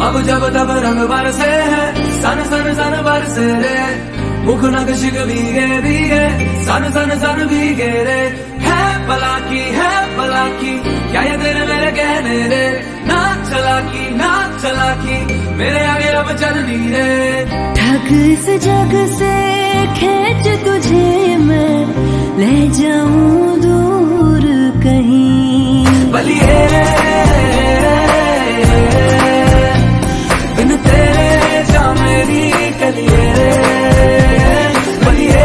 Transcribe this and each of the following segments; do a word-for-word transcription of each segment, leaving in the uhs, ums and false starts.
अब जब तब रंग बरसे है, सन सन सन बरसे रे, मुख नक्शिक भीगे भीगे, सन सन सन भीगे रे। है भला की है भला की, क्या ये तेरे मेरे कहने रे, ना चला की ना चला की, मेरे आगे अब चलनी रे। ठग इस जग से खींच तुझे मैं, ले जाऊं दूर कहीं। बलिए बिन तेरे जा मेरी कलिए रे, बलिए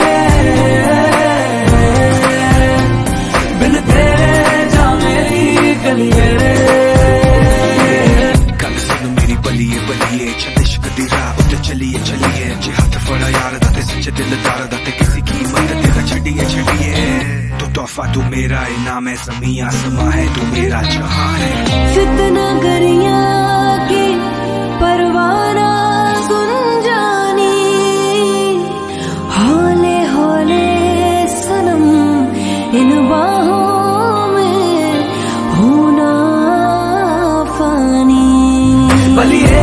बिन तेरे जा मेरी कलिए रे। गल सुन मेरी बलिए बलिए, चलिश कदी राह उत्ते चलिए चलिए, जे हाथ फड़ा यार दा ते सच्चे दिलदार दा ते किसी की मदद तेरा छड़िए छड़िए। तू तोहफा तू मेरा इनाम है, ज़मीं आसमां है तू मेरा जहां है। फितना गरिया की परवाना सुन जानी, हौले हौले सनम इन बाहों में होना फानी। बलिए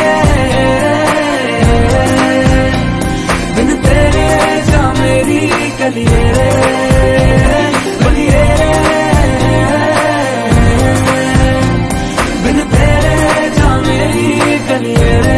बिन तेरे जा मेरी कलिए रे, बलिए बिन तेरे जा मेरी कलिए रे।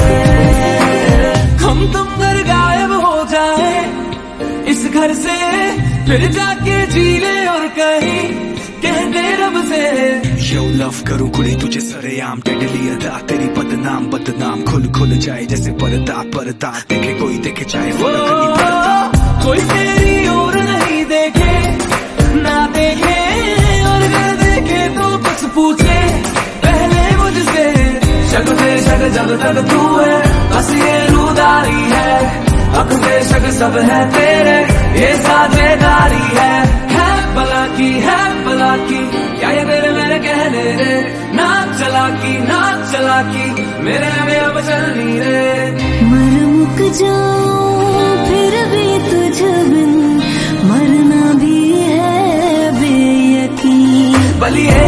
हम तुम घर गायब हो जाए इस घर से, फिर जाके जी ले और कहीं कह दे रब से। यो लव करूं कुड़ी तुझे सरेआम, टेढ़ी अदा तेरी बदनाम बदनाम, खुल खुल जाए जैसे पर्दा पर्दा, देखे कोई देखे चाहे फर्क नहीं पड़ता। कोई तेरी ओर नहीं देखे ना देखे, और अगर देखे तो कुछ पूछे पहले मुझसे। शक बेशक जब तक तू है बस ये रूदारी है, हक बेशक सब है तेरे ये साझेदारी है। है भला की है भला की, क्या ये तेरे मेरे कहने रे, ना चला की ना चला की, मेरे आगे अब चलनी रे। मर मुक जाऊं फिर भी तुझ बिन, मरना भी है बेयकीन। बलिए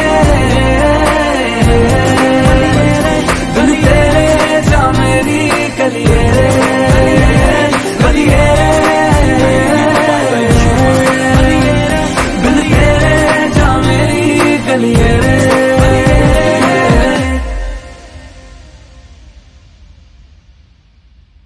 बिन तेरे जा मेरी कलिए रे, बलिए बिन तेरे जा मेरी कलिए रे।